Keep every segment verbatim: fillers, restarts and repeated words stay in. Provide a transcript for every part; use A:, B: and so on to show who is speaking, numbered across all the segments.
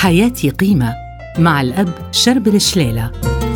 A: حياتي قيمة مع الأب شربل شليلة.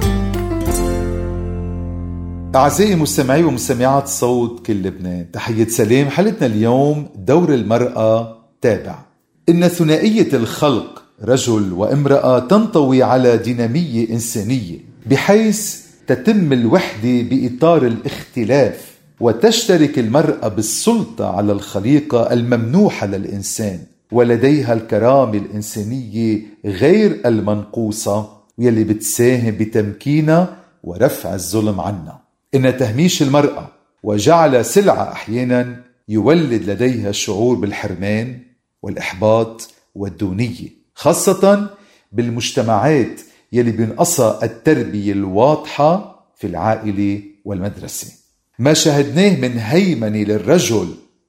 B: أعزائي مستمعي ومستمعات صوت كل لبنان، تحية سلام. حلقتنا اليوم دور المرأة تابع. إن ثنائية الخلق رجل وامرأة تنطوي على دينامية إنسانية، بحيث تتم الوحدة بإطار الاختلاف، وتشترك المرأة بالسلطة على الخليقة الممنوحة للإنسان، ولديها الكرامة الإنسانية غير المنقوصة يلي بتساهم بتمكينها ورفع الظلم عنا. إن تهميش المرأة وجعل سلعة أحيانا يولد لديها الشعور بالحرمان والإحباط والدونية، خاصة بالمجتمعات يلي بينقصها التربية الواضحة في العائلة والمدرسة. ما شاهدناه من هيمنة للرجل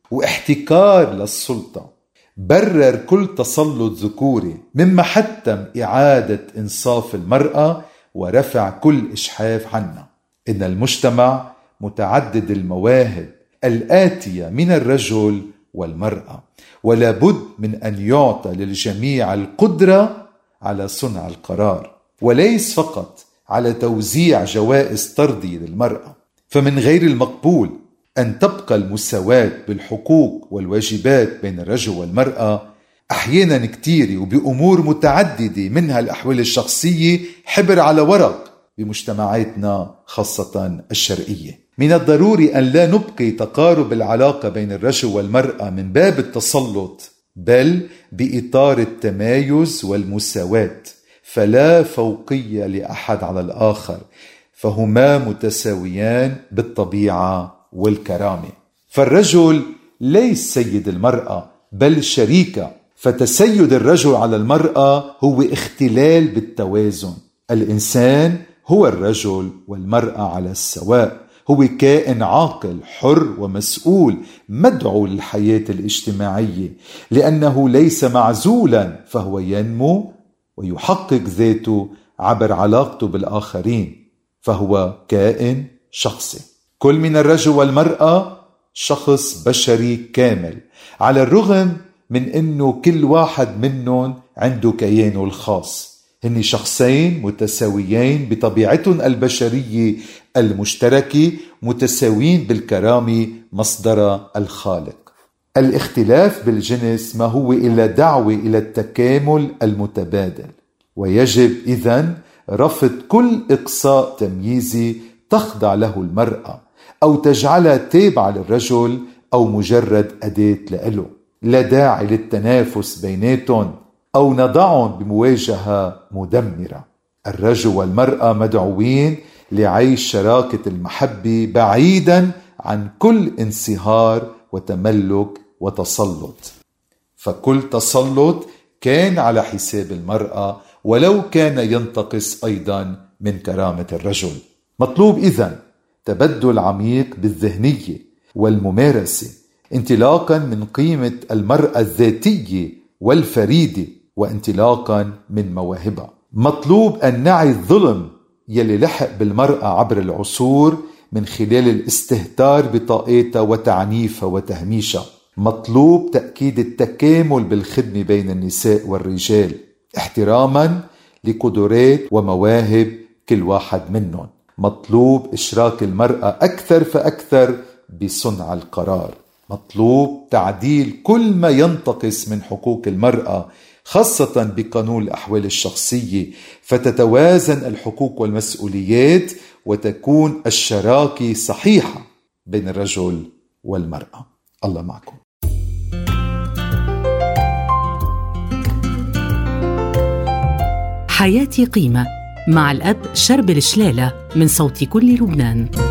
B: واحتكار للسلطة برر كل تسلط ذكوري، مما حتم إعادة إنصاف المرأة ورفع كل إشحاف عنها. إن المجتمع متعدد المواهب الآتية من الرجل والمرأة، ولا بد من أن يعطى للجميع القدرة على صنع القرار، وليس فقط على توزيع جوائز طردية للمرأة. فمن غير المقبول أن تبقى المساواة بالحقوق والواجبات بين الرجل والمرأة أحيانا كتير وبأمور متعددة، منها الأحوال الشخصية حبر على ورق بمجتمعاتنا خاصة الشرقية. من الضروري أن لا نبقي تقارب العلاقة بين الرجل والمرأة من باب التسلط، بل بإطار التمايز والمساواة، فلا فوقية لأحد على الآخر، فهما متساويان بالطبيعة والكرامة. فالرجل ليس سيد المرأة بل شريكة، فتسيد الرجل على المرأة هو اختلال بالتوازن. الإنسان هو الرجل والمرأة على السواء، هو كائن عاقل حر ومسؤول مدعو للحياة الاجتماعية، لأنه ليس معزولا، فهو ينمو ويحقق ذاته عبر علاقته بالآخرين، فهو كائن شخصي. كل من الرجل والمرأة شخص بشري كامل، على الرغم من أنه كل واحد منهم عنده كيانه الخاص. هن شخصين متساويين بطبيعتهم البشرية المشتركة، متساويين بالكرامة مصدر الخالق. الاختلاف بالجنس ما هو إلا دعوة إلى التكامل المتبادل، ويجب إذن رفض كل إقصاء تمييزي تخضع له المرأة أو تجعلها تابعة للرجل أو مجرد أداة له. لا داعي للتنافس بيناتهم أو نضعهم بمواجهة مدمرة. الرجل والمرأة مدعوين لعيش شراكة المحبة بعيدا عن كل انصهار وتملك وتسلط، فكل تسلط كان على حساب المرأة ولو كان ينتقص أيضا من كرامة الرجل. مطلوب إذن تبدل عميق بالذهنية والممارسة، انطلاقا من قيمة المرأة الذاتية والفريدة، وانطلاقا من مواهبها. مطلوب أن نعي الظلم يلي لحق بالمرأة عبر العصور من خلال الاستهتار بطاقتها وتعنيفها وتهميشها. مطلوب تأكيد التكامل بالخدمة بين النساء والرجال، احتراما لقدرات ومواهب كل واحد منهم. مطلوب إشراك المرأة أكثر فأكثر بصنع القرار. مطلوب تعديل كل ما ينتقص من حقوق المرأة، خاصة بقانون الأحوال الشخصية، فتتوازن الحقوق والمسؤوليات وتكون الشراكة صحيحة بين الرجل والمرأة. الله معكم.
A: حياتي قيمة مع الأب شربل شليلة من صوت كل لبنان.